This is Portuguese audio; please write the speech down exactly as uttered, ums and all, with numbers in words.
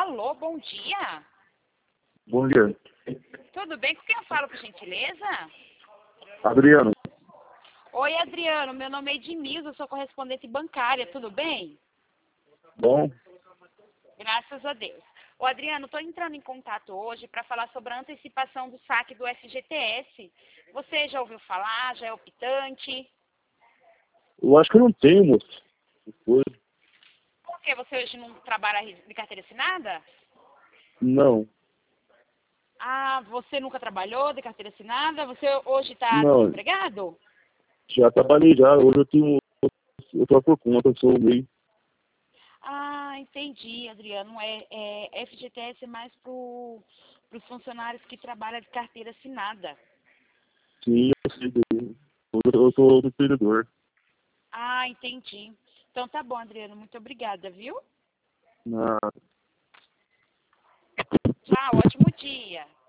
Alô, bom dia. Bom dia. Tudo bem? Com quem eu falo, por gentileza? Adriano. Oi, Adriano. Meu nome é Edmilson, eu sou correspondente bancária. Tudo bem? Bom. Graças a Deus. Ô, Adriano, estou entrando em contato hoje para falar sobre a antecipação do saque do F G T S. Você já ouviu falar? Já é optante? Eu acho que eu não tenho, moço. Foi. Por que você hoje não trabalha de carteira assinada? Não. Ah, você nunca trabalhou de carteira assinada? Você hoje está Não. desempregado? Já trabalhei já. Hoje eu tenho. Eu tô por conta, eu sou meio. Ah, entendi, Adriano. É, é F G T S é mais para os funcionários que trabalham de carteira assinada. Sim, eu sei. Hoje eu sou do empreendedor. Ah, entendi. Então tá bom, Adriano. Muito obrigada, viu? Na Tchau, ótimo dia.